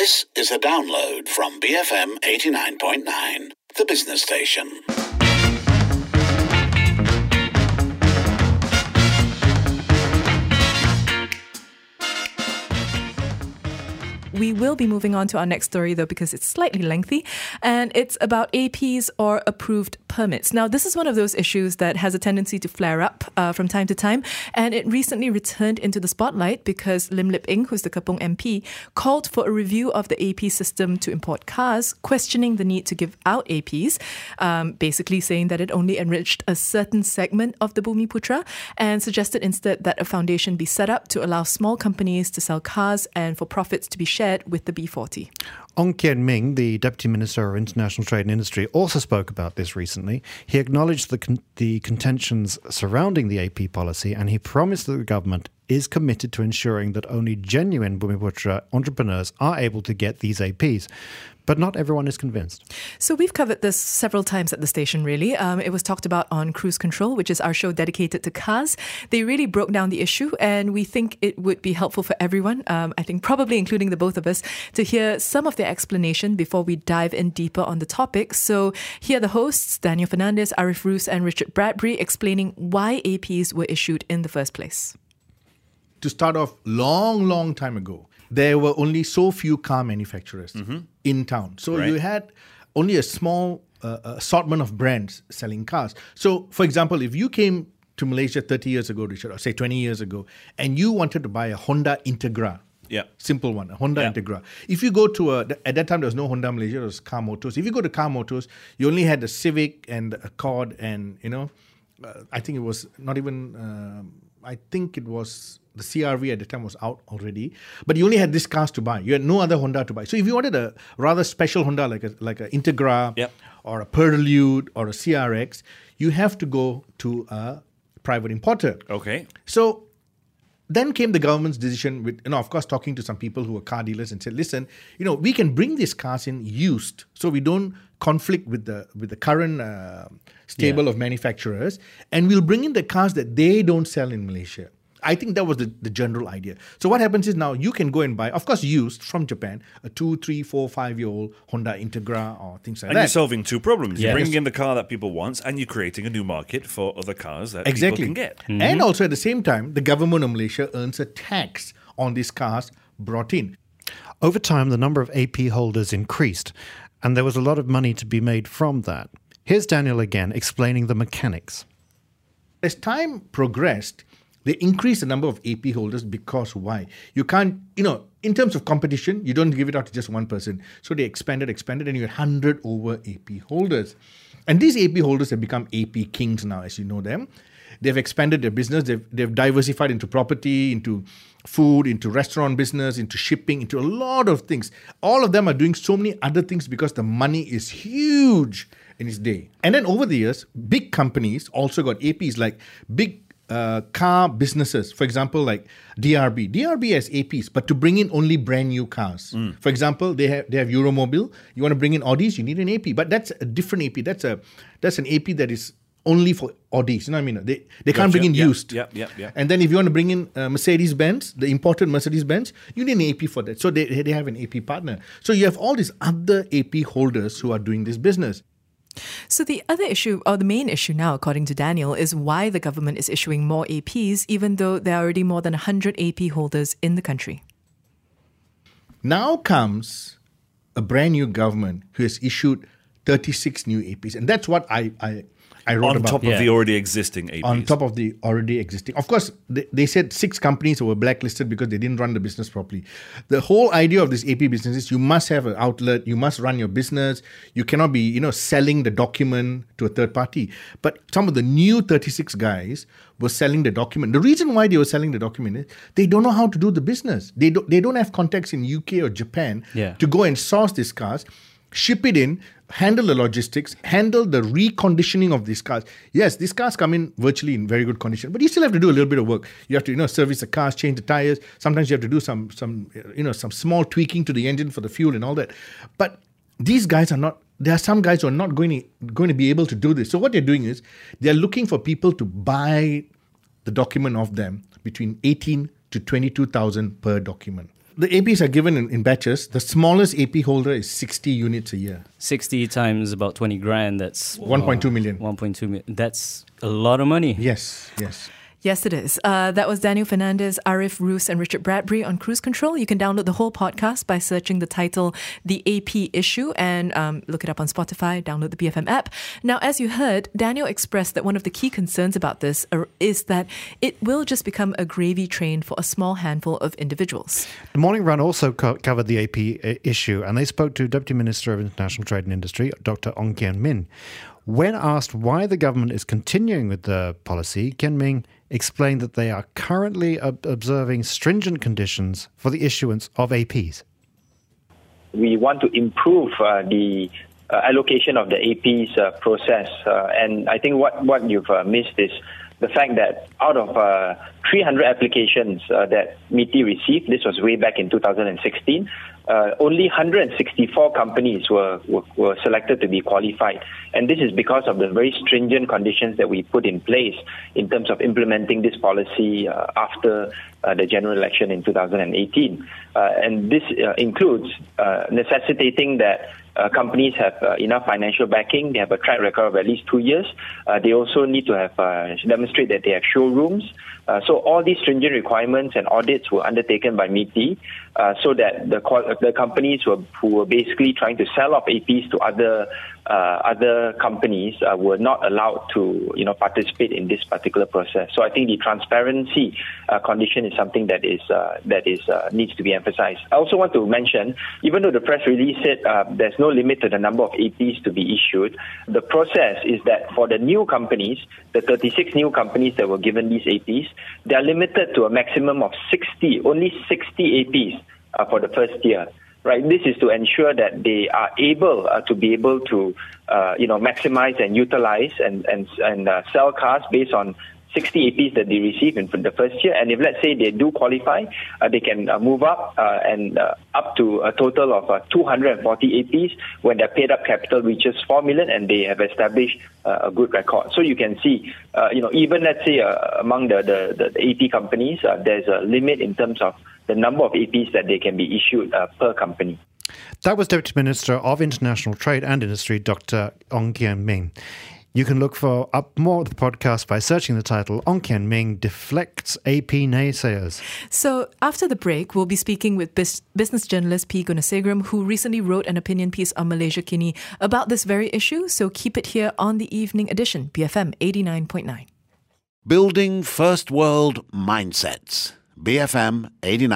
This is a download from BFM 89.9, the business station. We will be moving on to our next story, though, because it's slightly lengthy, and it's about APs or approved permits. Now, this is one of those issues that has a tendency to flare up from time to time, and it recently returned into the spotlight because Lim Lip Eng, who's the Kapong MP, called for a review of the AP system to import cars, questioning the need to give out APs, basically saying that it only enriched a certain segment of the Bumiputra, and suggested instead that a foundation be set up to allow small companies to sell cars and for profits to be shared with the B40. Ong Kian Ming, the Deputy Minister of International Trade and Industry, also spoke about this recently. He acknowledged the contentions surrounding the AP policy, and he promised that the government is committed to ensuring that only genuine Bumiputra entrepreneurs are able to get these APs. But not everyone is convinced. So we've covered this several times at the station, really. It was talked about on Cruise Control, which is our show dedicated to cars. They really broke down the issue, and we think it would be helpful for everyone, I think probably including the both of us, to hear some of their explanation before we dive in deeper on the topic. So here are the hosts, Daniel Fernandez, Arif Roos and Richard Bradbury, explaining why APs were issued in the first place. To start off, long time ago, there were only so few car manufacturers in town. So you had only a small assortment of brands selling cars. So, for example, if you came to Malaysia 30 years ago, Richard, or say 20 years ago, and you wanted to buy a Honda Integra, simple one, a Honda Integra. If you go to at that time there was no Honda Malaysia, there was Car Motors. If you go to Car Motors, you only had the Civic and the Accord and, I think it was not even, I think it was the CRV at the time was out already, but you only had these cars to buy. You had no other Honda to buy. So if you wanted a rather special Honda like a Integra or a Prelude or a CRX, you have to go to a private importer. Okay. So then came the government's decision with, of course, talking to some people who were car dealers and said, listen, we can bring these cars in used, so we don't conflict with the current stable of manufacturers, and we'll bring in the cars that they don't sell in Malaysia. I think that was the general idea. So what happens is now you can go and buy, of course, used from Japan, a 2, 3, 4, 5-year-old Honda Integra or things like that. And you're solving two problems. You're bringing in the car that people want, and you're creating a new market for other cars that people can get. Mm-hmm. And also at the same time, the government of Malaysia earns a tax on these cars brought in. Over time, the number of AP holders increased, and there was a lot of money to be made from that. Here's Daniel again explaining the mechanics. As time progressed, they increased the number of AP holders because why? You can't, in terms of competition, you don't give it out to just one person. So they expanded, and you had 100 over AP holders. And these AP holders have become AP kings now, as you know them. They've expanded their business. They've diversified into property, into food, into restaurant business, into shipping, into a lot of things. All of them are doing so many other things because the money is huge in its day. And then over the years, big companies also got APs, like big car businesses, for example, like DRB. DRB has APs, but to bring in only brand new cars. For example, they have Euromobile. You want to bring in Audis, you need an AP, but that's a different AP. That's an AP that is only for Audis. You know what I mean? They can't bring in used. Yeah. And then if you want to bring in Mercedes-Benz, the imported Mercedes-Benz, you need an AP for that. So they have an AP partner. So you have all these other AP holders who are doing this business. So the other issue, or the main issue now, according to Daniel, is why the government is issuing more APs, even though there are already more than 100 AP holders in the country. Now comes a brand new government who has issued 36 new APs. And that's what I wrote about. On top of the already existing APs. On top of the already existing. Of course, they said 6 companies were blacklisted because they didn't run the business properly. The whole idea of this AP business is you must have an outlet, you must run your business, you cannot be, selling the document to a third party. But some of the new 36 guys were selling the document. The reason why they were selling the document is they don't know how to do the business. They don't have contacts in UK or Japan to go and source these cars, ship it in, handle the logistics, handle the reconditioning of these cars. Yes, these cars come in virtually in very good condition, but you still have to do a little bit of work. You have to, service the cars, change the tires. Sometimes you have to do some small tweaking to the engine for the fuel and all that. But these guys are not. There are some guys who are not going to be able to do this. So what they're doing is they're looking for people to buy the document of them between 18 to 22,000 per document. the APs are given in batches. The smallest AP holder is 60 units a year. 60 times about 20 grand, that's 1.2 million. 1.2 million. That's a lot of money. Yes. Yes, it is. That was Daniel Fernandez, Arif Roos, and Richard Bradbury on Cruise Control. You can download the whole podcast by searching the title, The AP Issue, and look it up on Spotify, download the BFM app. Now, as you heard, Daniel expressed that one of the key concerns about this is that it will just become a gravy train for a small handful of individuals. The Morning Run also covered the AP issue, and they spoke to Deputy Minister of International Trade and Industry, Dr. Ong Kian Min. When asked why the government is continuing with the policy, Kian Min explained that they are currently observing stringent conditions for the issuance of APs. We want to improve the allocation of the APs process. And I think what you've missed is the fact that out of 300 applications that MITI received, this was way back in 2016, only 164 companies were selected to be qualified. And this is because of the very stringent conditions that we put in place in terms of implementing this policy after the general election in 2018. And this includes necessitating that companies have enough financial backing. They have a track record of at least 2 years. They also need to have demonstrate that they have showrooms. So all these stringent requirements and audits were undertaken by MITI so that the companies who were basically trying to sell off APs to other companies were not allowed to participate in this particular process. So I think the transparency condition is something that needs to be emphasized. I also want to mention, even though the press release said there's no limit to the number of APs to be issued, the process is that for the new companies, the 36 new companies that were given these APs, they are limited to a maximum of only 60 APs for the first year. Right, this is to ensure that they are able to maximize and utilize and sell cars based on 60 APs that they receive in the first year. And if, let's say, they do qualify, they can move up and up to a total of 240 APs when their paid-up capital reaches 4 million and they have established a good record. So you can see, even, let's say, among the AP companies, there's a limit in terms of the number of APs that they can be issued per company. That was Deputy Minister of International Trade and Industry, Dr. Ong Kian Min. You can look for up more of the podcast by searching the title, Ong Kian Min Deflects AP Naysayers. So after the break, we'll be speaking with business journalist P. Gunasegaram, who recently wrote an opinion piece on Malaysia Kini about this very issue. So keep it here on the evening edition, BFM 89.9. Building First World Mindsets. BFM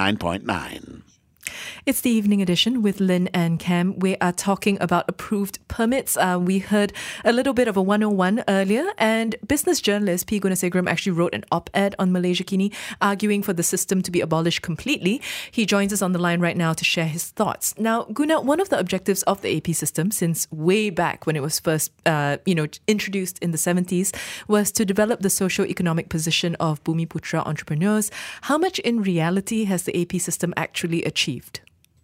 89.9. It's the evening edition with Lynn and Cam. We are talking about approved permits. We heard a little bit of a 101 earlier, and business journalist P. Gunasegaram actually wrote an op-ed on Malaysia Kini arguing for the system to be abolished completely. He joins us on the line right now to share his thoughts. Now, Guna, one of the objectives of the AP system since way back when it was first introduced in the 70s was to develop the socio-economic position of Bumiputra entrepreneurs. How much in reality has the AP system actually achieved?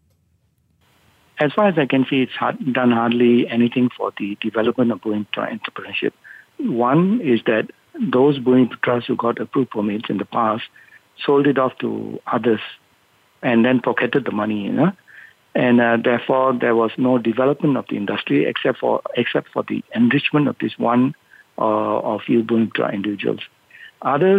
As far as I can see, it's done hardly anything for the development of Bumiputra entrepreneurship. One is that those Bumiputras who got approved permits in the past sold it off to others and then pocketed the money, and therefore there was no development of the industry except for the enrichment of this one or few Bumiputra individuals. Others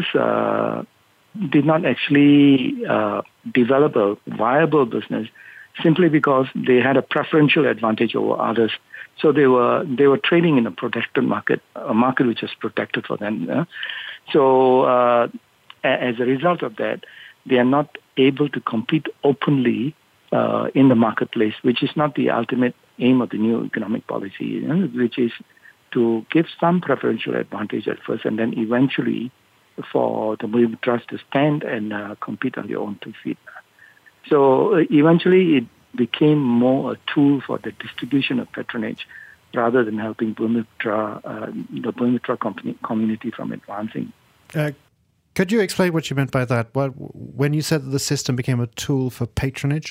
did not actually develop a viable business simply because they had a preferential advantage over others. So they were trading in a protected market, a market which was protected for them. So as a result of that, they are not able to compete openly in the marketplace, which is not the ultimate aim of the new economic policy, which is to give some preferential advantage at first and then eventually for the Bumiputras to stand and compete on their own 2 feet. So eventually it became more a tool for the distribution of patronage rather than helping the Bumiputera community from advancing. Could you explain what you meant by that? When you said that the system became a tool for patronage?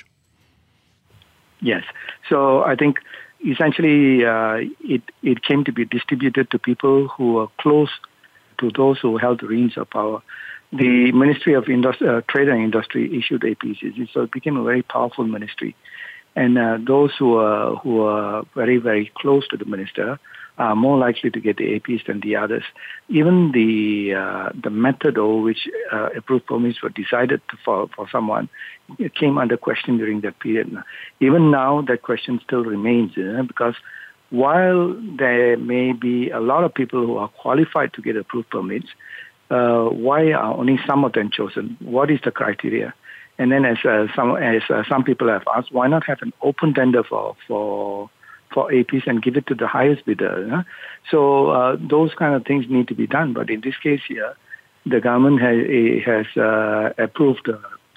Yes. So I think essentially it came to be distributed to people who were close to those who held the reins of power. the Ministry of Trade and Industry issued APs. So it became a very powerful ministry. And those who are very, very close to the minister are more likely to get the APs than the others. Even the method over which approved permits were decided for someone came under question during that period. Even now, that question still remains, because while there may be a lot of people who are qualified to get approved permits, why are only some of them chosen? What is the criteria? And then, as some people have asked, why not have an open tender for APs and give it to the highest bidder? So those kind of things need to be done. But in this case here, the government has approved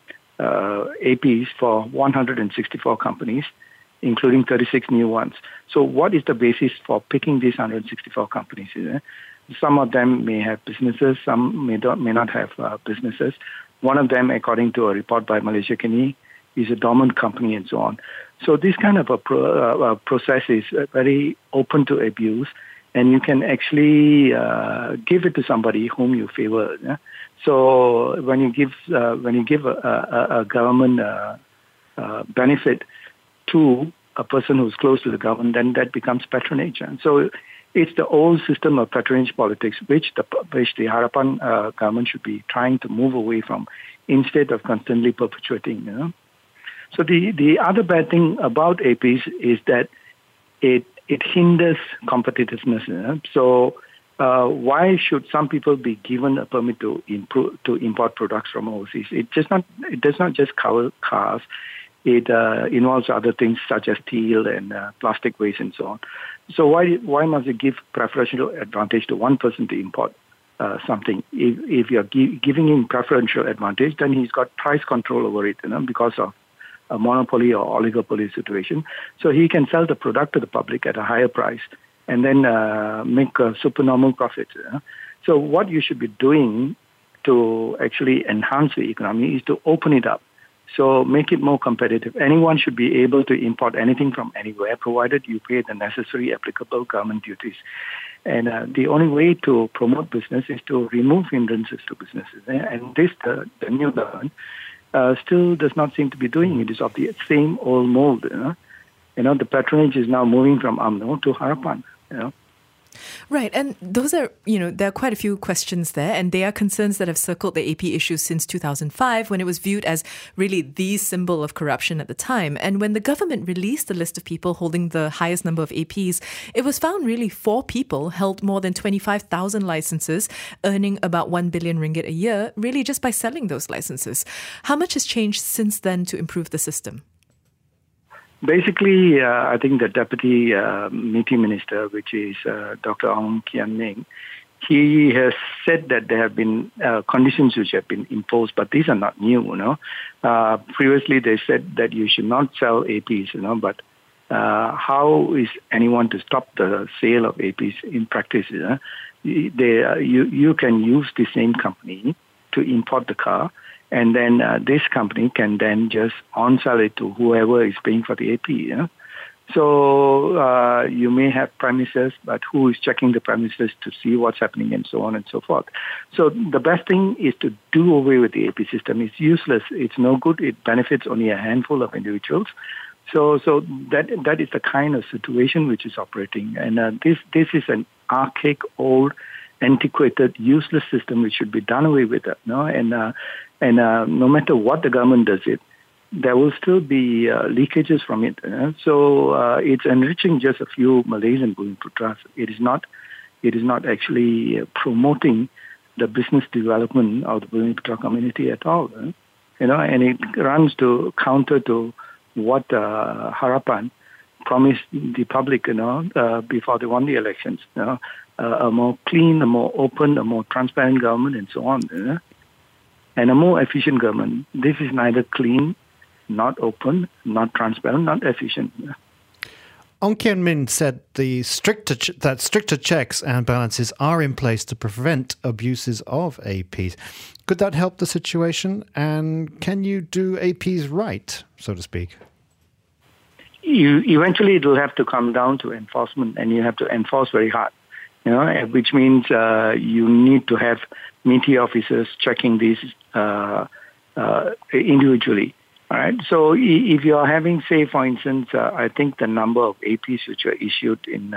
APs for 164 companies, including 36 new ones. So what is the basis for picking these 164 companies? Some of them may have businesses, some may not have businesses. One of them, according to a report by Malaysia Kini, is a dormant company and so on. So this kind of a process is very open to abuse, and you can actually give it to somebody whom you favor. Yeah? So when you give a government benefit to a person who's close to the government, then that becomes patronage. And so it's the old system of patronage politics, which the Harapan government should be trying to move away from, instead of constantly perpetuating. So the other bad thing about APs is that it hinders competitiveness. So why should some people be given a permit to import products from overseas? It does not just cover cars. It involves other things such as steel and plastic waste and so on. So why must it give preferential advantage to one person to import something? If you're giving him preferential advantage, then he's got price control over it, because of a monopoly or oligopoly situation. So he can sell the product to the public at a higher price and then make supernormal profits. So what you should be doing to actually enhance the economy is to open it up. So make it more competitive. Anyone should be able to import anything from anywhere, provided you pay the necessary applicable government duties. And the only way to promote business is to remove hindrances to businesses. And this, the new government, still does not seem to be doing. It is of the same old mold. The patronage is now moving from UMNO to Harapan. Right, and those are, there are quite a few questions there, and they are concerns that have circled the AP issue since 2005, when it was viewed as really the symbol of corruption at the time. And when the government released the list of people holding the highest number of APs, it was found really 4 people held more than 25,000 licenses, earning about 1 billion ringgit a year, really just by selling those licenses. How much has changed since then to improve the system? Basically, I think the Deputy MITI Minister, which is Dr. Ong Kian Meng, he has said that there have been conditions which have been imposed, but these are not new. Previously, they said that you should not sell APs, but how is anyone to stop the sale of APs in practice? You can use the same company to import the car, and then this company can then just on-sell it to whoever is paying for the AP. So you may have premises, but who is checking the premises to see what's happening and so on and so forth. So the best thing is to do away with the AP system. It's useless. It's no good. It benefits only a handful of individuals. So that is the kind of situation which is operating. And this is an archaic, old, antiquated, useless system which should be done away with. And no matter what the government does it, there will still be leakages from it. So it's enriching just a few Malaysian Bumiputras. It is not actually promoting the business development of the Bumiputra community at all. And it runs counter to what Harapan promised the public, before they won the elections. A more clean, a more open, a more transparent government, and so on. And a more efficient government. This is neither clean, not open, not transparent, not efficient. Ong Kian Min said that stricter checks and balances are in place to prevent abuses of APs. Could that help the situation? And can you do APs right, so to speak? Eventually, it will have to come down to enforcement, and you have to enforce very hard. Which means you need to have MITI officers checking these individually. All right. So if you are having, say, for instance, I think the number of APs which were issued in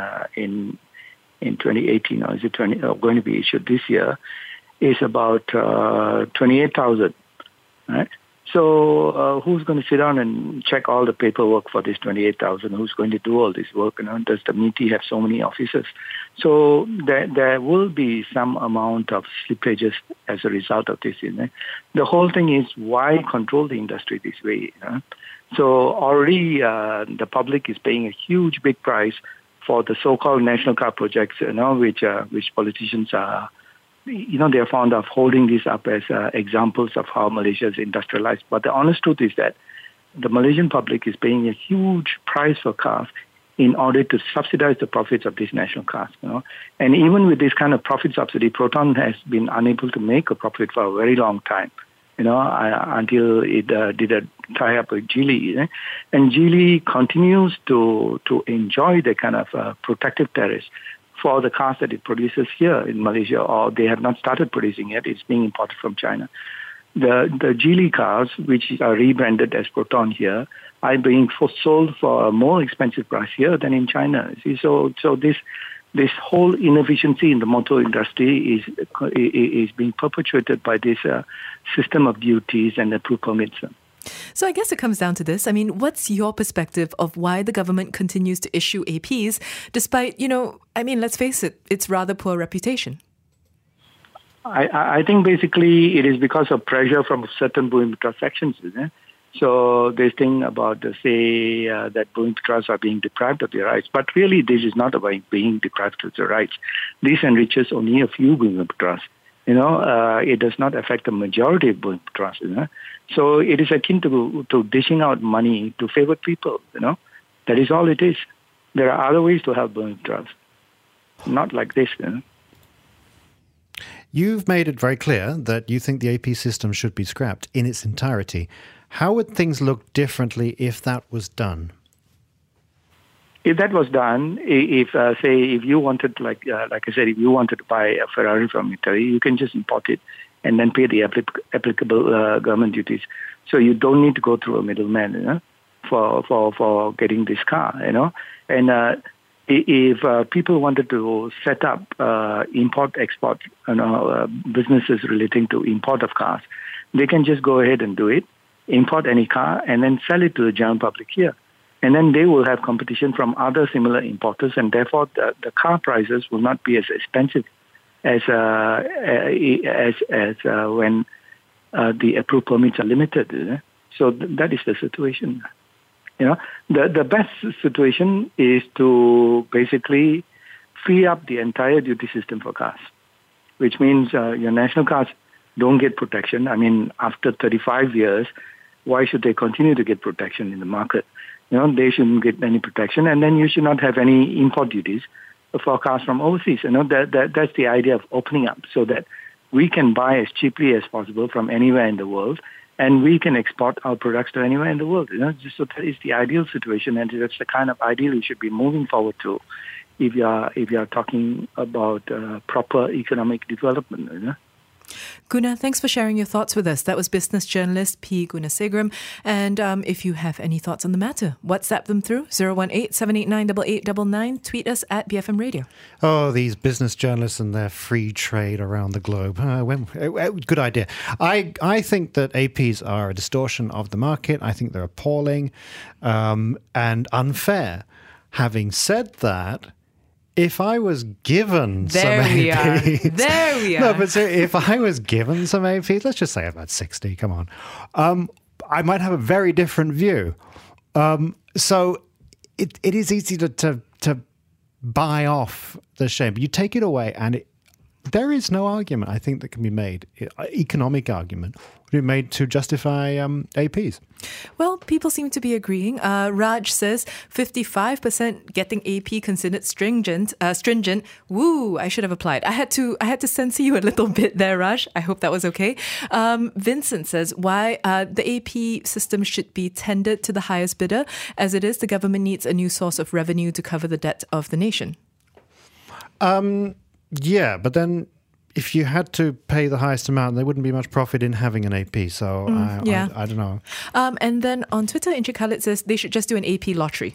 2018, or is it going to be issued this year, is about 28,000. Right. So who's going to sit down and check all the paperwork for this 28,000? Who's going to do all this work? Does the MITI have so many officers? So there will be some amount of slippages as a result of this. The whole thing is, why control the industry this way? So already the public is paying a huge, big price for the so-called national car projects, which politicians are, they are fond of holding this up as examples of how Malaysia is industrialized. But the honest truth is that the Malaysian public is paying a huge price for cars in order to subsidize the profits of these national cars. And even with this kind of profit subsidy, Proton has been unable to make a profit for a very long time. Until it did a tie-up with Geely. And Geely continues to enjoy the kind of protective tariffs for the cars that it produces here in Malaysia, or they have not started producing yet. It's being imported from China. The Geely cars, which are rebranded as Proton here, are being sold for a more expensive price here than in China. See, so this whole inefficiency in the motor industry is being perpetuated by this system of duties and approved permits. So I guess it comes down to this. I mean, what's your perspective of why the government continues to issue APs despite, let's face it, its rather poor reputation? I think basically it is because of pressure from certain Bumiputera sections. So this thing about, that Bumiputras are being deprived of their rights. But really, this is not about being deprived of their rights. This enriches only a few Bumiputras. It does not affect the majority of Bumiputras. So it is akin to dishing out money to favored people. That is all it is. There are other ways to help Bumiputras, not like this. You've made it very clear that you think the AP system should be scrapped in its entirety. How would things look differently if that was done? If that was done, if you wanted, like I said, if you wanted to buy a Ferrari from Italy, you can just import it and then pay the applicable government duties. So you don't need to go through a middleman for getting this car. And if people wanted to set up import-export businesses relating to import of cars, they can just go ahead and do it, import any car, and then sell it to the general public here. And then they will have competition from other similar importers, and therefore the car prices will not be as expensive as when the approved permits are limited. So that is the situation. The best situation is to basically free up the entire duty system for cars, which means your national cars don't get protection. I mean, after 35 years, why should they continue to get protection in the market? They shouldn't get any protection, and then you should not have any import duties for cars from overseas. That's the idea of opening up so that we can buy as cheaply as possible from anywhere in the world, and we can export our products to anywhere in the world. So that is the ideal situation, and that's the kind of ideal we should be moving forward to if you are talking about proper economic development. Guna, thanks for sharing your thoughts with us. That was business journalist P. Gunasegaram. And if you have any thoughts on the matter, WhatsApp them through 018-789-8899. Tweet us at BFM Radio. Oh, these business journalists and their free trade around the globe. Good idea. I think that APs are a distortion of the market. I think they're appalling and unfair. Having said that, if I was given some APs... There we are. No, but if I was given some APs, let's just say about 60, come on, I might have a very different view. So it is easy to buy off the shame. But you take it away and there is no argument, I think, that can be made, economic argument, be made to justify APs. Well, people seem to be agreeing. Raj says 55% getting AP considered stringent. Woo! I should have applied. I had to censor you a little bit there, Raj. I hope that was okay. Vincent says why the AP system should be tendered to the highest bidder. As it is, the government needs a new source of revenue to cover the debt of the nation. Yeah, but then if you had to pay the highest amount, there wouldn't be much profit in having an AP. So I don't know. And then on Twitter, Inchi Khalid says they should just do an AP lottery.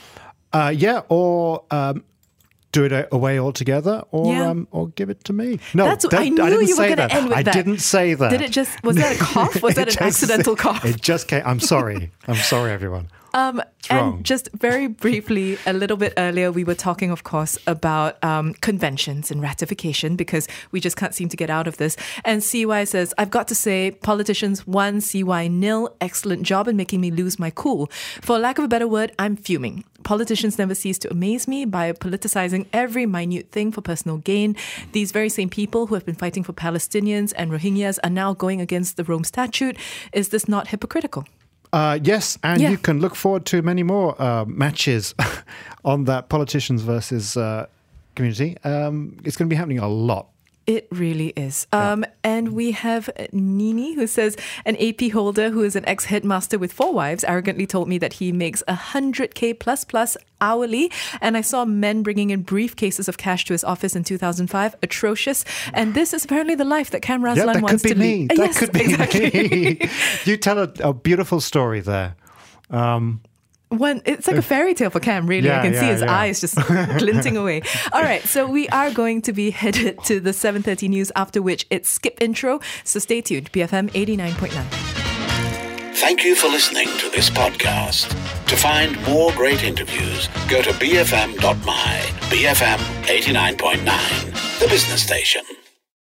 Or do it away altogether, or give it to me. No, I knew you were going to end with that. I didn't say that. Was that a cough? Was that an accidental cough? It just came. I'm sorry. I'm sorry, everyone. And just very briefly, a little bit earlier, we were talking, of course, about conventions and ratification because we just can't seem to get out of this. And CY says, I've got to say, politicians 1, CY 0, excellent job in making me lose my cool. For lack of a better word, I'm fuming. Politicians never cease to amaze me by politicizing every minute thing for personal gain. These very same people who have been fighting for Palestinians and Rohingyas are now going against the Rome Statute. Is this not hypocritical? Yes, and you can look forward to many more matches on that politicians versus community. It's going to be happening a lot. It really is. And we have Nini who says, an AP holder who is an ex-headmaster with 4 wives arrogantly told me that he makes 100K plus hourly. And I saw men bringing in briefcases of cash to his office in 2005. Atrocious. And this is apparently the life that Kam Razlan wants to lead. That could be me. You tell a beautiful story there. It's like a fairy tale for Kam, really. I can see his eyes just glinting away. All right, so we are going to be headed to the 7:30 news, after which it's skip intro. So stay tuned, BFM 89.9. Thank you for listening to this podcast. To find more great interviews, go to bfm.my. BFM 89.9, the business station.